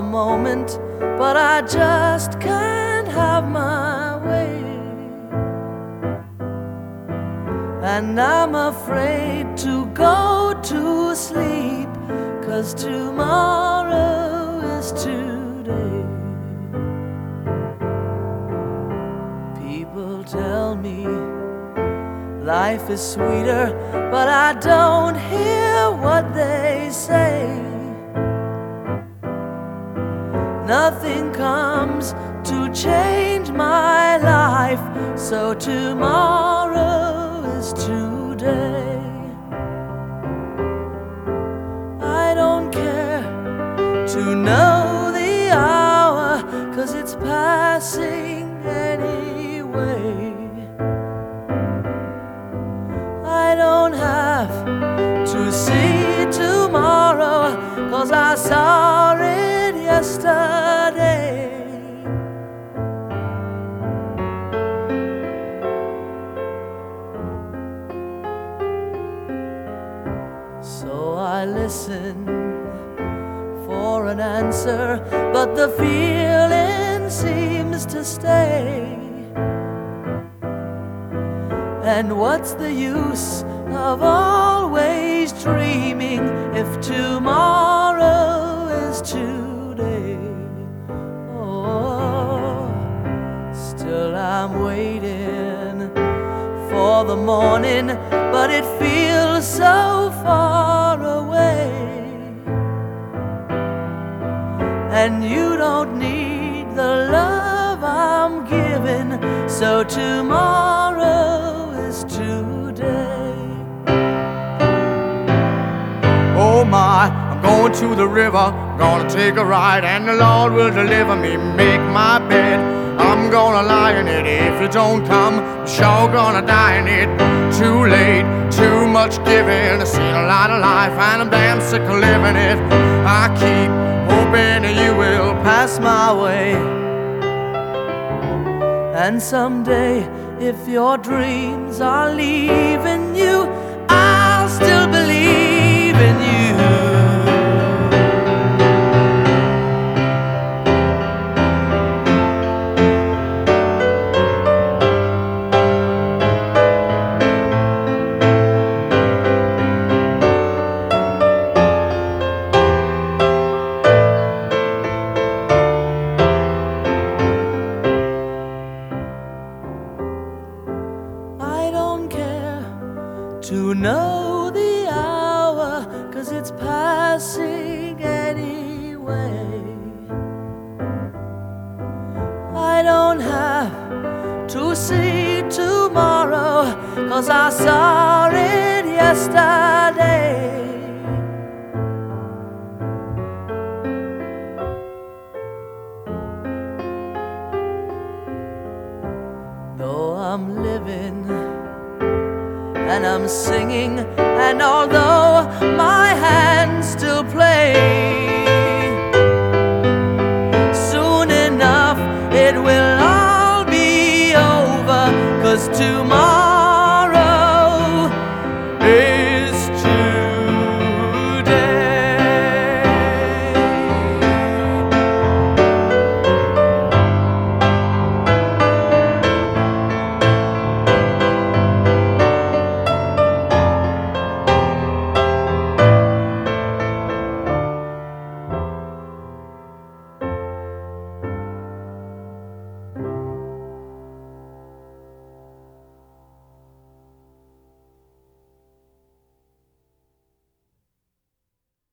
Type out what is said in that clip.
moment, but I just can't have my way. And I'm afraid to go to sleep, 'cause tomorrow is today. People tell me life is sweeter, but I don't hear what they say. Nothing comes to change my life, so tomorrow is today. I don't care to know the hour, 'cause it's passing anyway. I don't have to see tomorrow, 'cause I saw it yesterday. So I listen for an answer, but the feeling seems to stay. And what's the use of always dreaming if tomorrow is today? Oh, still I'm waiting for the morning, but it feels so far away. And you don't need the love I'm giving, so tomorrow is today. Oh my, I'm going to the river, gonna take a ride, and the Lord will deliver me, make my bed. I'm gonna lie in it if you don't come, I'm sure gonna die in it. Too late, too much giving, I've seen a lot of life and I'm damn sick of living it. I keep hoping that you will pass my way. And someday, if your dreams are leaving you, I'll still believe in you. To know the hour, 'cause it's passing anyway. I don't have to see tomorrow, 'cause I saw it yesterday. Though I'm living and I'm singing, and although my hands still play, soon enough it will all be over, 'cause tomorrow